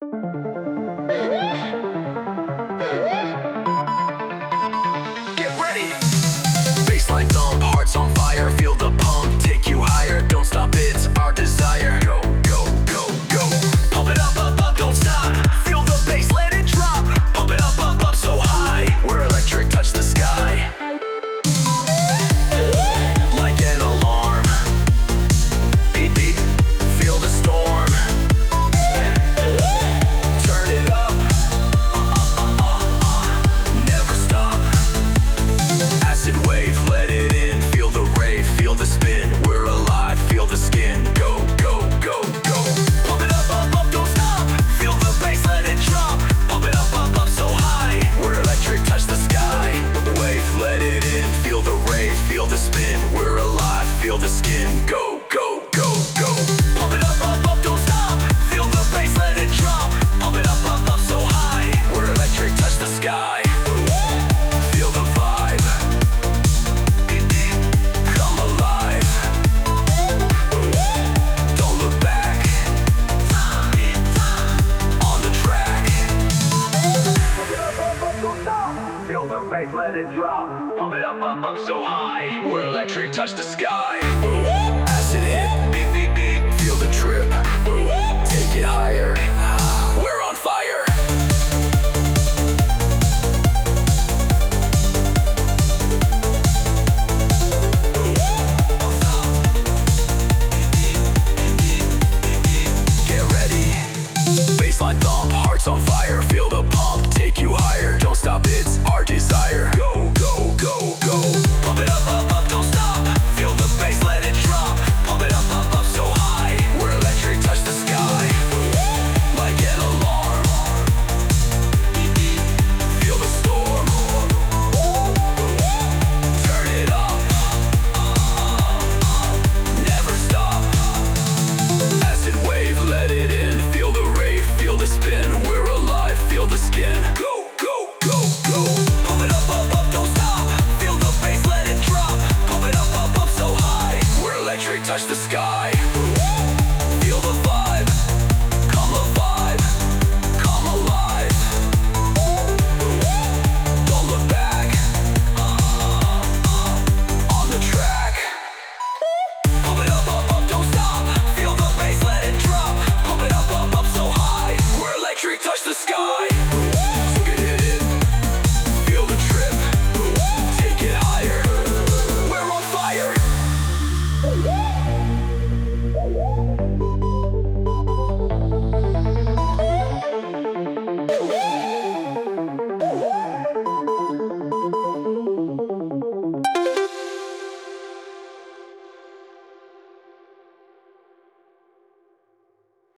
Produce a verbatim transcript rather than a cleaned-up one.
Get ready! Baseline thump, hearts on fire. Feel the pump, take you higher. Don't stop, it's our desire. Go, go, go, go. Pump it up, up, up, don't stop. Feel the bass, let it drop. Pump it up, up, up, so high. We're electric, touch the sky. Like an alarm. Beep, beep, feel the storm. Turn it up. Never stop. Acid wave, let it in. Feel the rave, feel the spin. We're alive, feel the skin. Go, go, go, go. Pump it up, up, up, don't stop. Feel the bass, let it drop. Pump it up, up, up, so high. We're electric, touch the sky. Wave, let it in. Feel the rave, feel the spin. We're alive, feel the skin. Go, go, go, go. Pump it up, up, up, don't stop. Feel the bass, let it drop. Pump it up, up, up, so high. We're electric, touch the sky. Feel the vibe. Come alive. Don't look back. On the track. Feel the bass, let it drop. Pump it up, up, up, so high. We're electric, touch the sky.